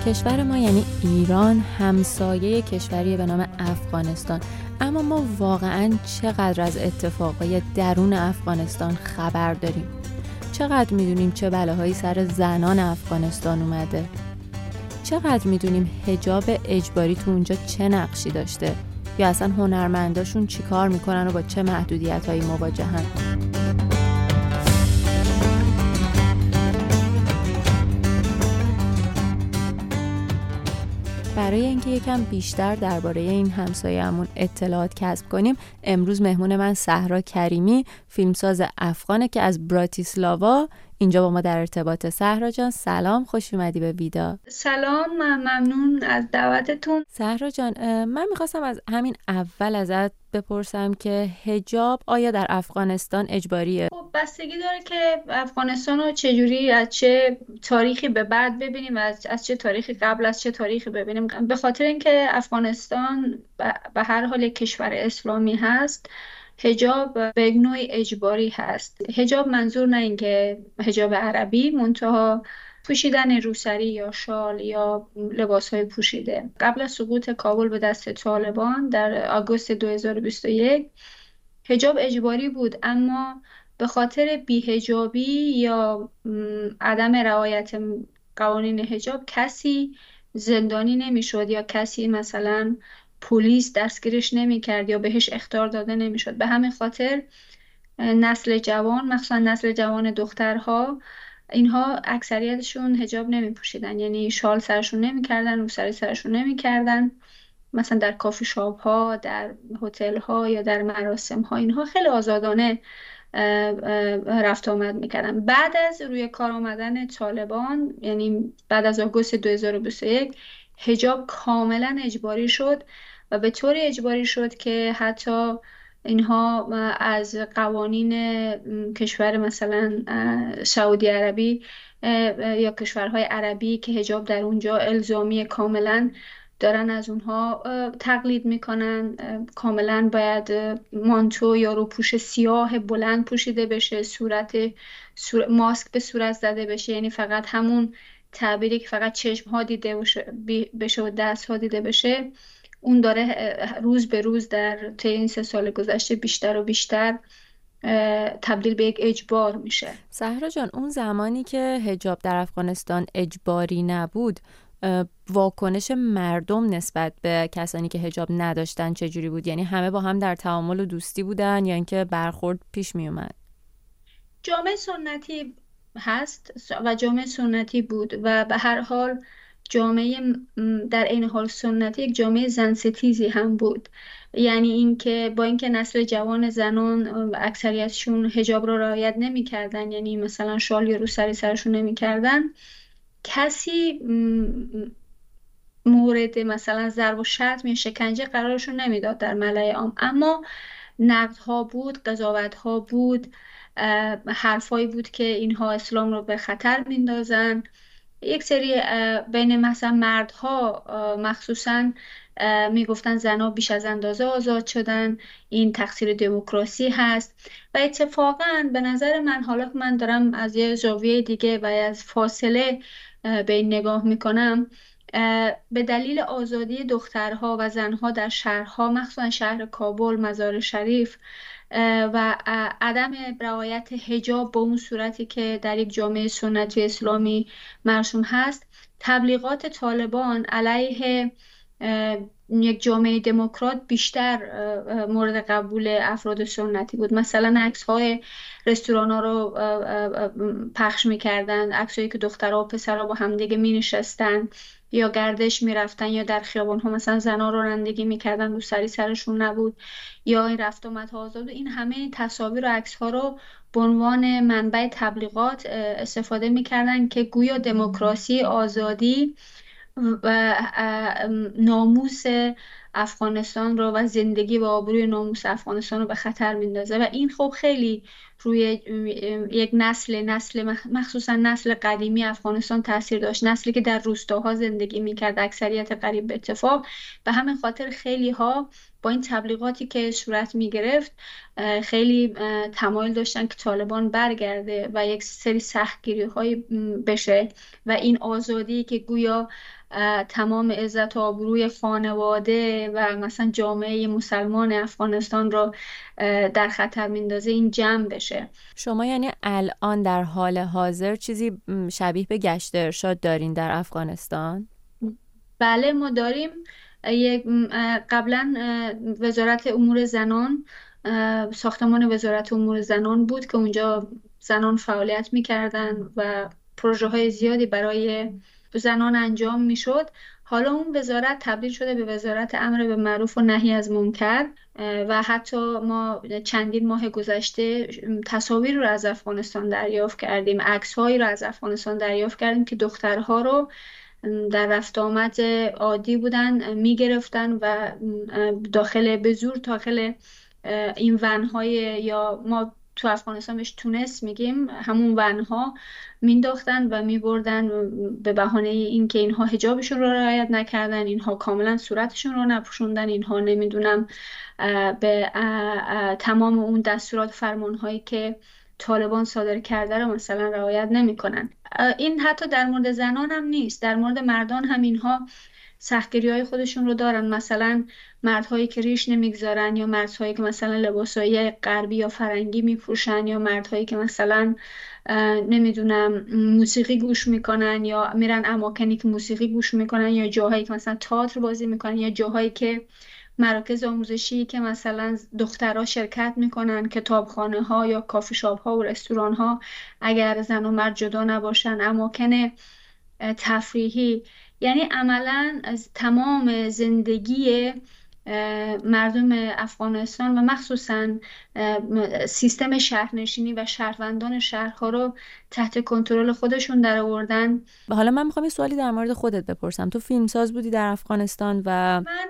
کشور ما یعنی ایران همسایه کشوری به نام افغانستان، اما ما واقعاً چقدر از اتفاقای درون افغانستان خبر داریم؟ چقدر میدونیم چه بلاهایی سر زنان افغانستان اومده؟ چقدر میدونیم حجاب اجباری تو اونجا چه نقشی داشته؟ یا اصلا هنرمنداشون چی کار میکنن و با چه محدودیت‌هایی مواجهن؟ برای اینکه یکم بیشتر درباره این همسایه‌مون اطلاعات کسب کنیم، امروز مهمون من صحرا کریمی، فیلمساز افغانه که از براتیسلاوا اینجا با ما در ارتباطه. صحرا جان سلام، خوش اومدی به ویدا. سلام، ممنون از دعوتتون. صحرا جان، من میخواستم از همین اول ازت بپرسم که حجاب آیا در افغانستان اجباریه؟ خب بستگی داره که افغانستان رو چجوری، از چه تاریخی به بعد ببینیم و از چه تاریخی قبل از چه تاریخی ببینیم. به خاطر اینکه افغانستان به هر حال یک کشور اسلامی هست، حجاب به نوعی اجباری هست. حجاب منظور نه اینکه حجاب عربی، منتها پوشیدن روسری یا شال یا لباس‌های پوشیده. قبل از سقوط کابل به دست طالبان در آگوست 2021 حجاب اجباری بود، اما به خاطر بی‌حجابی یا عدم رعایت قوانین حجاب کسی زندانی نمی‌شد یا کسی مثلا پلیس دستگیرش نمی‌کرد یا بهش اخطار داده نمی‌شد. به همین خاطر نسل جوان، مخصوصا نسل جوان دخترها، اینها اکثریتشون حجاب نمی‌پوشیدن، یعنی شال سرشون نمی‌کردن، روسری سرشون نمی‌کردن. مثلا در کافی شاپ ها، در هتل ها یا در مراسم ها اینها خیلی آزادانه رفت آمد میکردن. بعد از روی کار آمدن طالبان، یعنی بعد از آگوست 2021، حجاب کاملا اجباری شد و به طوری اجباری شد که حتی اینها از قوانین کشور مثلا سعودی عربی یا کشورهای عربی که حجاب در اونجا الزامی کاملا دارن از اونها تقلید میکنن. کاملا باید مانتو یا روپوش سیاه بلند پوشیده بشه، ماسک به صورت زده بشه، یعنی فقط همون تعبیری که فقط چشم ها دیده بشه و دست ها دیده بشه، اون داره روز به روز در طی این 3 سال گذشته بیشتر و بیشتر تبدیل به یک اجبار میشه. صحرا جان، اون زمانی که حجاب در افغانستان اجباری نبود، واکنش مردم نسبت به کسانی که حجاب نداشتن چجوری بود؟ یعنی همه با هم در تعامل و دوستی بودن یا اینکه برخورد پیش می اومد؟ جامعه سنتی هست و جامعه سنتی بود و به هر حال جامعه در این حال سنتی یک جامعه زن ستیزی هم بود. یعنی اینکه با اینکه نسل جوان زنان اکثریتشون حجاب رو رعایت نمی‌کردن، یعنی مثلا شال یا روسری سرشون نمی‌کردن، کسی مورد مثلا ضرب و شتم یا شکنجه قرارشون نمیداد در ملأ عام، اما نقدها بود، قضاوتها بود، حرفایی بود که اینها اسلام رو به خطر میندازن. یک سری بین مثلا مردها مخصوصا میگفتن زنها بیش از اندازه آزاد شدن، این تقصیر دموکراسی هست. و اتفاقا به نظر من، حالا که من دارم از یه زاویه دیگه و از فاصله به این نگاه میکنم، به دلیل آزادی دخترها و زنها در شهرها، مخصوصا شهر کابل، مزار شریف و عدم رعایت حجاب به اون صورتی که در یک جامعه سنتی اسلامی مرسوم هست، تبلیغات طالبان علیه یک جامعه دموکرات بیشتر مورد قبول افراد سنتی بود. مثلا عکس‌های رستوران‌ها رو پخش می‌کردن، عکسایی که دخترها و پسرها با همدیگه می‌نشستن یا گردش میرفتن یا در خیابان‌ها مثلا زن‌ها رانندگی می‌کردن، روسری سرشون نبود یا این رفت آمدها آزاد. این همه تصاویر و عکس‌ها رو به عنوان منبع تبلیغات استفاده می‌کردن که گویا دموکراسی، آزادی و ناموس افغانستان رو و زندگی و آبروی ناموس افغانستان رو به خطر میندازه و این خب خیلی روی یک نسل مخصوصا نسل قدیمی افغانستان تاثیر داشت، نسلی که در روستاها زندگی میکرد، اکثریت قریب به اتفاق. به همین خاطر خیلی ها با این تبلیغاتی که صورت میگرفت خیلی تمایل داشتن که طالبان برگرده و یک سری سختگیری های بشه و این آزادی که گویا تمام عزت و آبروی خانواده و مثلا جامعه مسلمان افغانستان رو در خطر میندازه این جمع بشه. شما یعنی الان در حال حاضر چیزی شبیه به گشت ارشاد دارین در افغانستان؟ بله ما داریم. قبلا وزارت امور زنان، ساختمان وزارت امور زنان بود که اونجا زنان فعالیت میکردن و پروژه های زیادی برای زنان انجام میشد. حالا اون وزارت تبدیل شده به وزارت امر به معروف و نهی از منکر و حتی ما چندین ماه گذشته تصاویر رو از افغانستان دریافت کردیم، عکس‌هایی رو از افغانستان دریافت کردیم که دخترها رو در رفت آمد عادی بودن میگرفتن و به زور داخل این ونهای، یا ما تو افغانستان بهش تونس میگیم، همون ونها مینداختن و میبردن به بهانه این که اینها حجابشون رو رعایت نکردن، اینها کاملا صورتشون رو نپوشوندن، اینها نمیدونم به تمام اون دستورات فرمانهایی که طالبان صادر کرده رو مثلا رعایت نمیکنن. این حتی در مورد زنان هم نیست، در مورد مردان هم اینها سختگیری های خودشون رو دارن. مثلا مردهایی که ریش نمیگذارن، یا مردهایی که مثلا لباسای غربی یا فرنگی میپوشن، یا مردهایی که مثلا نمیدونم موسیقی گوش میکنن یا میرن اماکنی که موسیقی گوش میکنن، یا جاهایی که مثلا تئاتر بازی میکنن، یا جاهایی که مراکز آموزشی که مثلا دخترها شرکت میکنن، کتابخانه ها یا کافی شاپ ها و رستوران ها اگر زن و مرد جدا نباشن، اماکن تفریحی. یعنی عملا از تمام زندگی مردم افغانستان و مخصوصا سیستم شهرنشینی و شهروندان شهرها رو تحت کنترل خودشون در آوردن. حالا من میخوام یه سوالی در مورد خودت بپرسم. تو فیلمساز بودی در افغانستان و من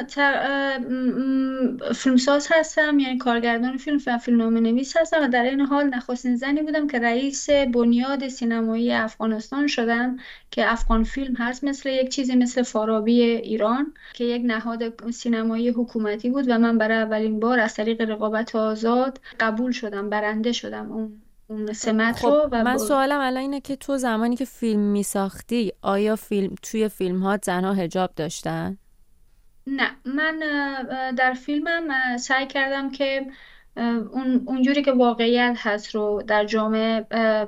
فیلمساز هستم، یعنی کارگردان فیلم و فیلمنامه‌نویس هستم و در این حال نخستین زنی بودم که رئیس بنیاد سینمایی افغانستان شدم که افغان فیلم هست، مثل یک چیزی مثل فارابی ایران که یک نهاد سینمایی حکومتی بود و من برای اولین بار از طریق رقابت آزاد قبول شدم، برنده شدم اون سمت رو. خب من سوالم الان اینه که تو زمانی که فیلم میساختی آیا توی فیلم ها زنها حجاب داشتن؟ نه، من در فیلمم سعی کردم که اونجوری که واقعیت هست رو در جامعه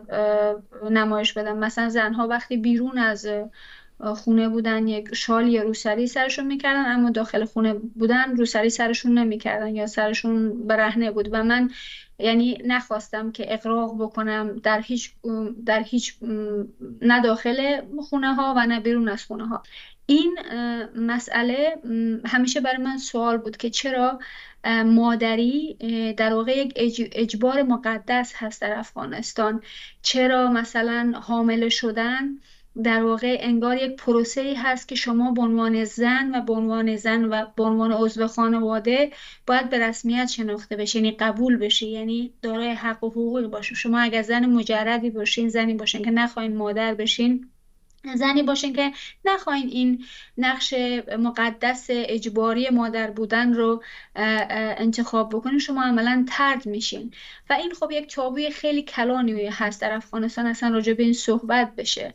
نمایش بدم. مثلا زنها وقتی بیرون از خونه بودن یک شال یا روسری سرشون میکردن، اما داخل خونه بودن روسری سرشون نمیکردن یا سرشون برهنه بود و من یعنی نخواستم که اغراق بکنم در هیچ نه داخل خونه ها و نه بیرون از خونه ها. این مسئله همیشه برای من سوال بود که چرا مادری در واقع یک اجبار مقدس هست در افغانستان، چرا مثلا حامله شدن در واقع انگار یک پروسه‌ای هست که شما به عنوان زن و به عنوان عضو خانواده باید به رسمیت شناخته بشی، یعنی قبول بشی، یعنی دارای حق و حقوقی باشی. شما اگر زن مجردی باشین، زنی باشین که نخواین مادر بشین، زنی باشین که نخواین این نقش مقدس اجباری مادر بودن رو انتخاب بکنین، شما عملا طرد میشین. و این خب یک تابوی خیلی کلانی هست در افغانستان اصلا راجع به این صحبت بشه.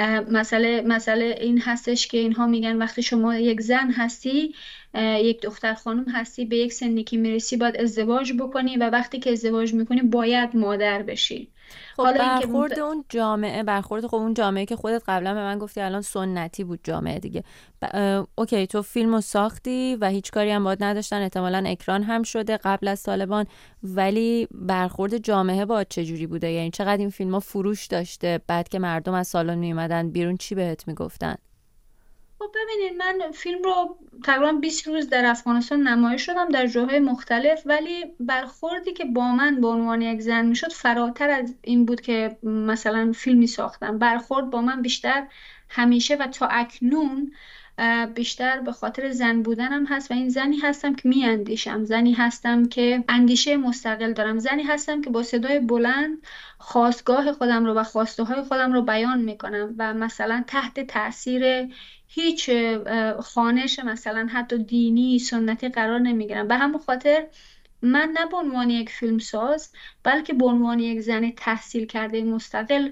مسئله این هستش که اینها میگن وقتی شما یک زن هستی، یک دختر خانم هستی، به یک سنی که میرسی باید ازدواج بکنی و وقتی که ازدواج میکنی باید مادر بشی. خب برخورد اون جامعه که خودت قبلا به من گفتی الان سنتی بود جامعه دیگه، اوکی تو فیلمو ساختی و هیچ کاری هم باید نداشتن، احتمالاً اکران هم شده قبل از طالبان، ولی برخورد جامعه باید چجوری بوده؟ یعنی چقدر این فیلم‌ها فروش داشته؟ بعد که مردم از سالن میومدن بیرون چی بهت میگفتن؟ خب ببینید، من فیلم رو تقریبا 20 روز در افغانستان نمایش شدم در جاهای مختلف، ولی برخوردی که با من به عنوان یک زن میشد فراتر از این بود که مثلا فیلمی ساختم. برخورد با من بیشتر همیشه و تا اکنون بیشتر به خاطر زن بودنم هست و این زنی هستم که میاندیشم، زنی هستم که اندیشه مستقل دارم، زنی هستم که با صدای بلند خواستگاه خودم رو و خواسته های خودم رو بیان میکنم و مثلا تحت تاثیر هیچ خوانش مثلا حتی دینی سنتی قرار نمیگیرم. به همون خاطر من نه به عنوان یک فیلمساز بلکه به عنوان یک زن تحصیل کرده مستقل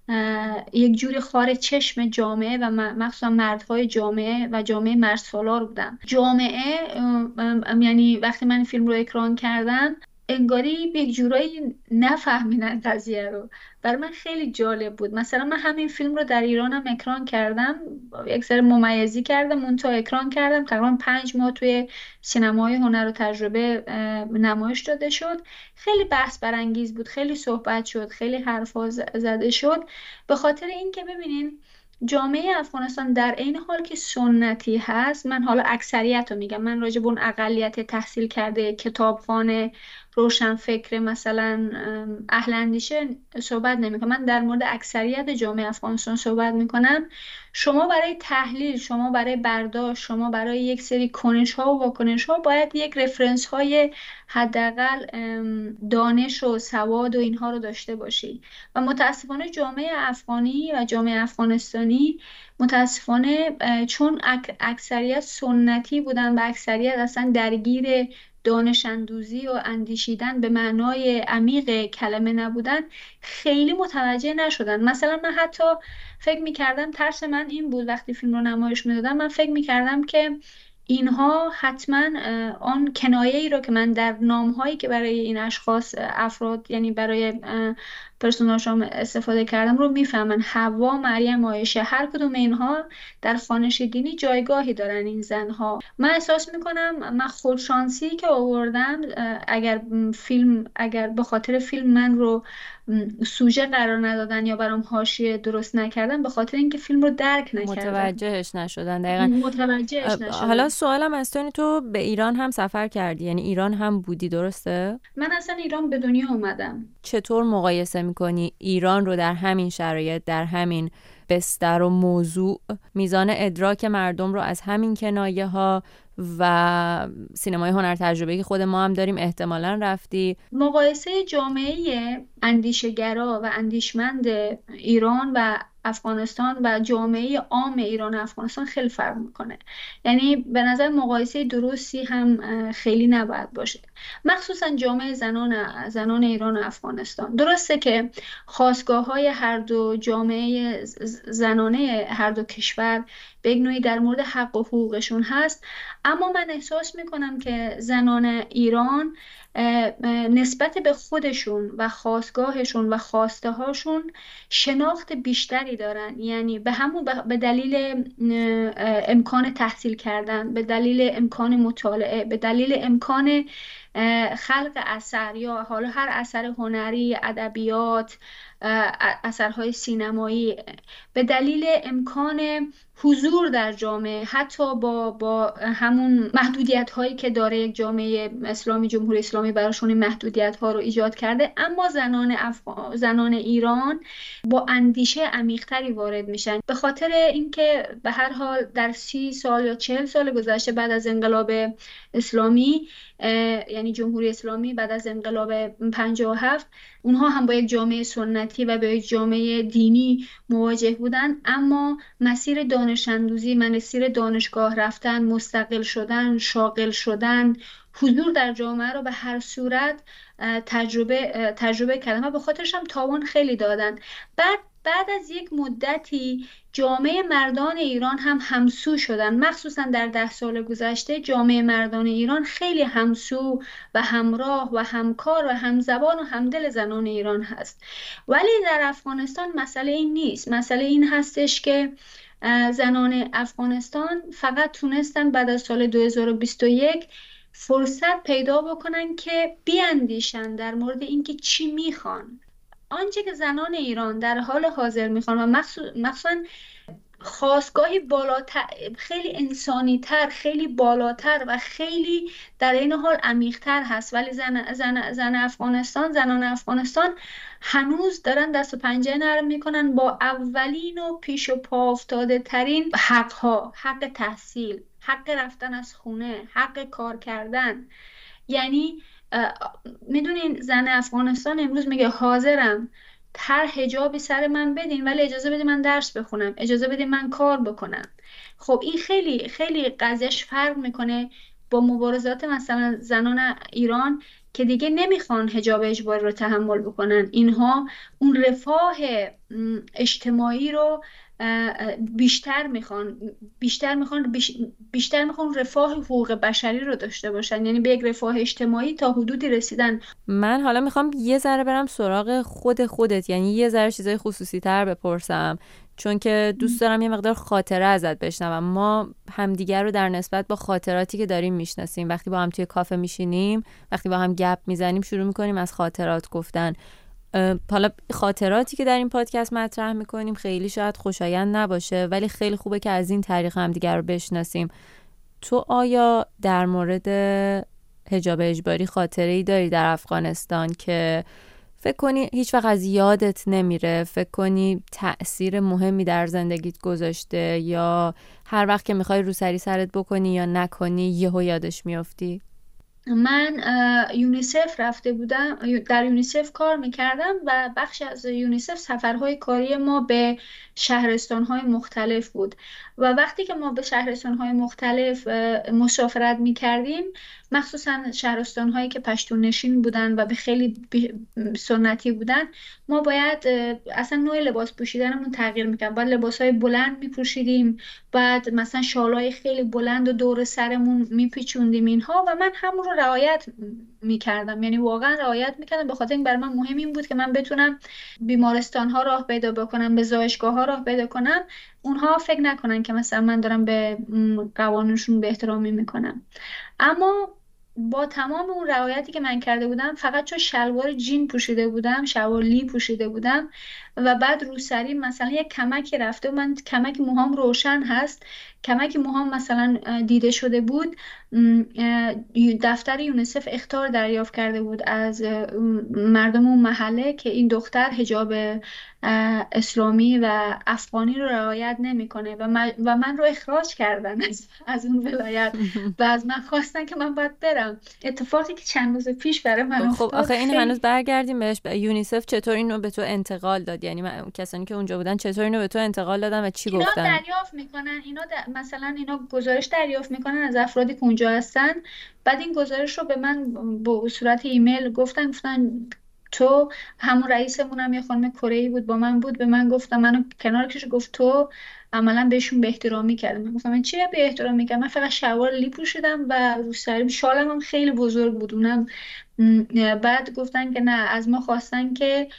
یک جوری خار چشم جامعه و مخصوصا مردهای جامعه و جامعه مردسالار بودم. جامعه یعنی وقتی من فیلم رو اکران کردم انگاری به یک جورایی نفهمیدن قضیه رو. برای من خیلی جالب بود. مثلا من همین فیلم رو در ایرانم اکران کردم، یک سری ممیزی کردم اون تا اکران کردم، تقریبا 5 ماه توی سینمای هنر و تجربه نمایش داده شد. خیلی بحث برانگیز بود، خیلی صحبت شد، خیلی حرفا زده شد، به خاطر اینکه ببینین جامعه افغانستان در این حال که سنتی هست، من حالا اکثریت رو میگم، من راجع به اون اقلیت تحصیل کرده کتابخانه روشن فکر مثلا اهل اندیشه صحبت نمیکنم، من در مورد اکثریت جامعه افغانستان صحبت میکنم. شما برای تحلیل، شما برای برداشت، شما برای یک سری کنش ها و واکنش ها باید یک رفرنس های حداقل دانش و سواد و اینها رو داشته باشی و متاسفانه جامعه افغانی و جامعه افغانستانی متاسفانه چون اکثریت سنتی بودن و اکثریت اصلا درگیر دانش اندوزی و اندیشیدن به معنای عمیق کلمه نبودن، خیلی متوجه نشدن. مثلا من حتی فکر میکردم، ترس من این بود وقتی فیلم رو نمایش میدادم، من فکر میکردم که اینها حتما آن کنایه‌ای رو که من در نام‌هایی که برای این اشخاص افراد یعنی برای پرسوناژام استفاده کردم رو میفهمن. حوا، مریم، عایشه، هر کدوم اینها در خوانش دینی جایگاهی دارن این زنها. من احساس میکنم من خودشانسی که آوردم، اگر به خاطر فیلم من رو سوژه قرار ندادن یا برام حاشیه درست نکردن، به خاطر اینکه فیلم رو درک نکردن، متوجهش نشدن. دقیقاً متوجهش نشدن. حالا سوالم از تو به ایران هم سفر کردی، یعنی ایران هم بودی درسته؟ من اصلا ایران به دنیا اومدم. چطور مقایسه میکنی ایران رو در همین شرایط، در همین بستر و موضوع، میزان ادراک مردم رو از همین کنایه ها و سینمای هنر تجربه که خود ما هم داریم احتمالاً رفتی؟ مقایسه جامعه اندیشگرا و اندیشمند ایران و افغانستان و جامعه عام ایران و افغانستان خیلی فرق میکنه. یعنی به نظر مقایسه درستی هم خیلی نباید باشه، مخصوصا جامعه زنان ایران و افغانستان. درسته که خاستگاه های هر دو جامعه زنانه هر دو کشور به نوعی در مورد حق و حقوقشون هست، اما من احساس میکنم که زنان ایران نسبت به خودشون و خاستگاهشون و خواسته هاشون شناخت بیشتری دارن. یعنی به دلیل امکان تحصیل کردن، به دلیل امکان مطالعه، به دلیل امکان خلق اثر یا حالا هر اثر هنری، ادبیات، اثرهای سینمایی، به دلیل امکان حضور در جامعه، حتی با همون محدودیت هایی که داره یک جامعه اسلامی، جمهوری اسلامی براشون این محدودیت ها رو ایجاد کرده، اما زنان ایران با اندیشه عمیق‌تری وارد میشن، به خاطر اینکه به هر حال در 30 سال یا 40 سال گذشته بعد از انقلاب اسلامی، یعنی جمهوری اسلامی بعد از انقلاب 57، اونها هم با یک جامعه سنتی و با یک جامعه دینی مواجه بودن، اما مسیر دانش اندوزی، مسیر دانشگاه رفتن، مستقل شدن، شاغل شدن، حضور در جامعه رو به هر صورت تجربه کردن و به خاطرش هم تاوان خیلی دادن. بعد از یک مدتی جامعه مردان ایران هم همسو شدن، مخصوصا در 10 سال گذشته جامعه مردان ایران خیلی همسو و همراه و همکار و همزبان و همدل زنان ایران هست. ولی در افغانستان مسئله این نیست. مسئله این هستش که زنان افغانستان فقط تونستن بعد از سال 2021 فرصت پیدا بکنن که بیاندیشن در مورد اینکه چی میخوان. آنچه که زنان ایران در حال حاضر میخوان و مخصوصا خاستگاهی بالاتر، خیلی انسانی تر، خیلی بالاتر و خیلی در این حال عمیق‌تر هست. ولی زن افغانستان، زنان افغانستان هنوز دارن دست و پنجه نرم میکنن با اولین و پیش و پا افتاده ترین حقها: حق تحصیل، حق رفتن از خونه، حق کار کردن. یعنی میدونین زن افغانستان امروز میگه حاضرم هر حجابی سر من بدین ولی اجازه بدین من درس بخونم، اجازه بدین من کار بکنم. خب این خیلی خیلی قضیهش فرق میکنه با مبارزات مثلا زنان ایران که دیگه نمیخوان حجاب اجباری رو تحمل بکنن. اینها اون رفاه اجتماعی رو بیشتر میخوان، بیشتر میخوان رفاه حقوق بشری رو داشته باشن، یعنی به یک رفاه اجتماعی تا حدودی رسیدن. من حالا میخوام یه ذره برم سراغ خودت، یعنی یه ذره چیزای خصوصی تر بپرسم، چون که دوست دارم یه مقدار خاطره ازت بشنوم. ما همدیگر رو در نسبت با خاطراتی که داریم میشناسیم. وقتی با هم توی کافه میشینیم، وقتی با هم گپ میزنیم، شروع میکنیم از خاطرات گفتن. حالا خاطراتی که در این پادکست مطرح میکنیم خیلی شاید خوشایند نباشه، ولی خیلی خوبه که از این طریق همدیگر رو بشناسیم. تو آیا در مورد حجاب اجباری خاطره‌ای داری در افغانستان که فکر کنی هیچ وقت از یادت نمیره، فکر کنی تأثیر مهمی در زندگیت گذاشته، یا هر وقت که میخوای روسری سرت بکنی یا نکنی یهو یادش میافتی؟ من یونیسف رفته بودم، در یونیسف کار میکردم و بخش از یونیسف سفرهای کاری ما به شهرستانهای مختلف بود و وقتی که ما به شهرستانهای مختلف مسافرت میکردیم، مخصوصا شهرستانهایی که پشتون نشین بودن و به خیلی سنتی بودن، ما باید اصلا نوع لباس پوشیدنمون تغییر میکرد. باید لباسهای بلند میپوشیدیم، بعد مثلا شالای خیلی بلند و دور سرمون میپیچوندیم اینها، و من همون رو رعایت میکردم، یعنی واقعا رعایت میکردم، به خاطر این برای من مهم این بود که من بتونم بیمارستان ها راه پیدا بکنم، به زایشگاه ها راه پیدا کنم، اونها فکر نکنن که مثلا من دارم به قوانینشون به احترامی میکنم. اما با تمام اون رعایتی که من کرده بودم، فقط چون شلوار جین پوشیده بودم، شلوار لی پوشیده بودم و بعد روسری مثلا یک کمکی رفته و من کمک موهام روشن هست، کمک موهام مثلا دیده شده بود، دفتر یونیسف اخطار دریافت کرده بود از مردم اون محله که این دختر حجاب اسلامی و افغانی رو رعایت نمیکنه و من رو اخراج کردن از اون ولایت و از من خواستن که من باید برم. اتفاقی که چند روز پیش برای من خب افتاد. آخه این هنوز برگردیم بهش. یونیسف چطور اینو به تو انتقال داد؟ یعنی کسانی که اونجا بودن چطور اینو به تو انتقال دادن و چی اینا گفتن؟ دریافت میکنن، مثلا اینا گزارش دریافت میکنن از افرادی که اونجا هستن، بعد این گزارش رو به من به صورت ایمیل گفتن تو، همون رئیسمون هم یه خانم کره‌ای بود با من بود، به من گفتم، منو کنار کش گفت تو عملا بهشون به احترامی کردم. من گفتم من چی به احترامی کردم؟ من فقط شلوار لی پوشیدم و روسری شالم هم خیلی بزرگ بود اونم. بعد گفتن که نه، از ما خواستن که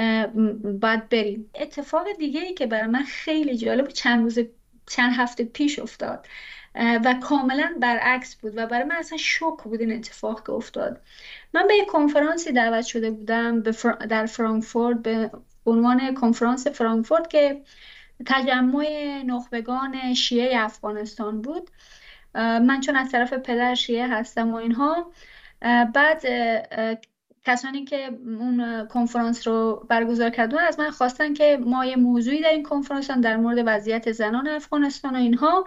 باید بریم. اتفاق دیگه ای که برای من خیلی جالب چند هفته پیش افتاد و کاملا برعکس بود و برای من اصلا شوک بود این اتفاق که افتاد. من به یک کنفرانسی دعوت شده بودم در فرانکفورت به عنوان کنفرانس فرانکفورت که تجمع نخبگان شیعه افغانستان بود. من چون از طرف پدر شیعه هستم و اینها، بعد کسانی که اون کنفرانس رو برگزار کردن از من خواستن که ما یه موضوعی در این کنفرانس هم در مورد وضعیت زنان افغانستان و اینها،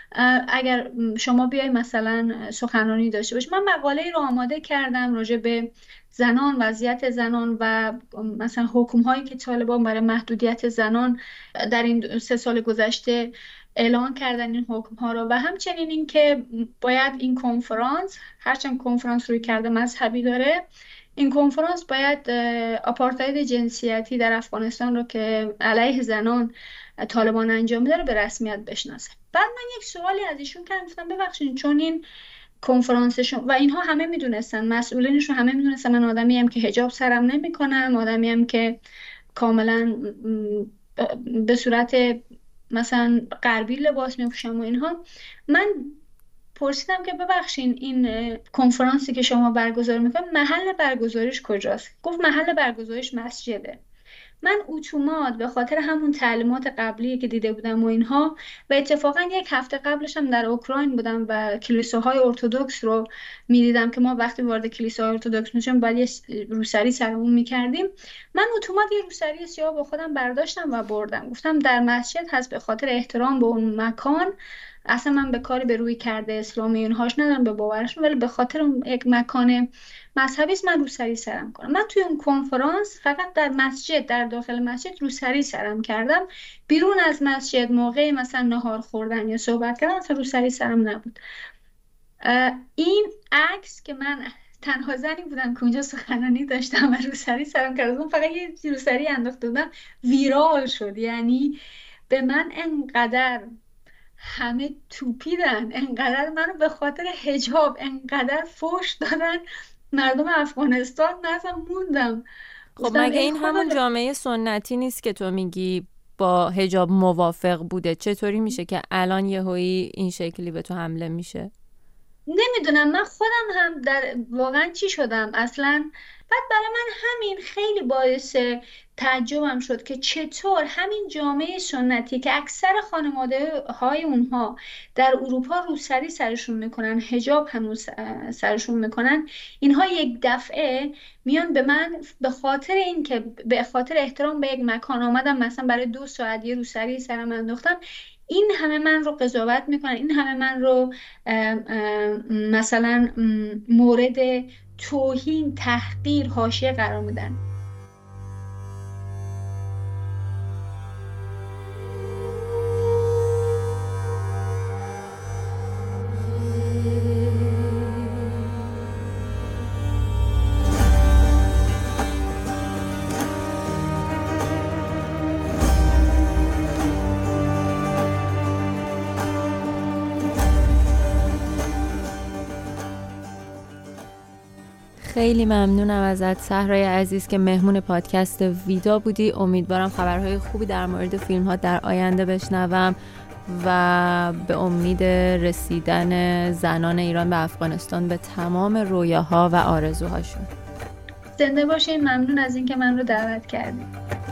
اگر شما بیای مثلا سخنرانی داشته باشی. من مقاله رو آماده کردم راجع به زنان، وضعیت زنان و مثلا حکم‌هایی که طالبان برای محدودیت زنان در این 3 سال گذشته اعلان کردن این حکم‌ها رو، و همچنین این که باید این کنفرانس، هرچند کنفرانس روی کرده مذهبی داره، این کنفرانس باید آپارتاید جنسیتی در افغانستان رو که علیه زنان طالبان انجام میده رو به رسمیت بشناسه. بعد من یک سوالی از ایشون کردم، گفتم ببخشید چون این کنفرانسشون و اینها همه میدونستن، مسئولینشون همه میدونستن من آدمیم که حجاب سرم نمیکنم، آدمیم که کاملا به صورت مثلا غربی لباس میپوشم و اینها. من پرسیدم که ببخشین این کنفرانسی که شما برگزار میکنید محل برگزاریش کجاست؟ گفت محل برگزاریش مسجده. من اتومات به خاطر همون تعلیمات قبلی که دیده بودم و اینها، و اتفاقا یک هفته قبلش هم در اوکراین بودم و کلیساهای ارتدوکس رو میدیدم که ما وقتی وارد کلیساهای ارتدوکس میشیم باید یه روسری سرمون میکردیم. من اتومات یه روسری سیاه با خودم برداشتم و بردم، گفتم در مسجد هست، به خاطر احترام به اون مکان. اصلا من به کاری به روی کرده اسلامی اینهاش ندارم، به باورشون، ولی به خاطر اون یک مکان مذهبی است من روسری سرم کنم. من توی اون کنفرانس فقط در مسجد، در داخل مسجد روسری سرم کردم. بیرون از مسجد موقع مثلا نهار خوردن یا صحبت کردن اصلا روسری سرم نبود. این عکس که من تنها زنی بودم که اونجا سخنرانی داشتم و روسری سرم کردم، فقط یه روسری انداخته بودم، ویرال شد. یعنی به من انقدر همه توپیدن، انقدر منو به خاطر حجاب انقدر فوش دادن مردم افغانستان، مثلا موندم. خب مگه این همون جامعه سنتی نیست که تو میگی با حجاب موافق بوده؟ چطوری میشه که الان یهویی این شکلی به تو حمله میشه؟ نمیدونم، من خودم هم در واقعا چی شدم اصلا. بعد برای من همین خیلی باعث تعجبم شد که چطور همین جامعه سنتی که اکثر خانواده های اونها در اروپا روسری سرشون میکنن، حجاب هنوز سرشون میکنن، اینها یک دفعه میان به من به خاطر این که به خاطر احترام به یک مکان آمدم، مثلا برای 2 ساعت یه روسری سرم انداختم، این همه من رو قضاوت میکنن، این همه من رو مثلا مورد توهین، تحقیر، حاشیه قرار میدن. خیلی ممنونم ازت صحرای عزیز که مهمون پادکست ویدا بودی. امیدوارم خبرهای خوبی در مورد فیلم ها در آینده بشنوم و به امید رسیدن زنان ایران به افغانستان به تمام رویاها و آرزوهاشون. زنده باشین. ممنون از اینکه من رو دعوت کردید.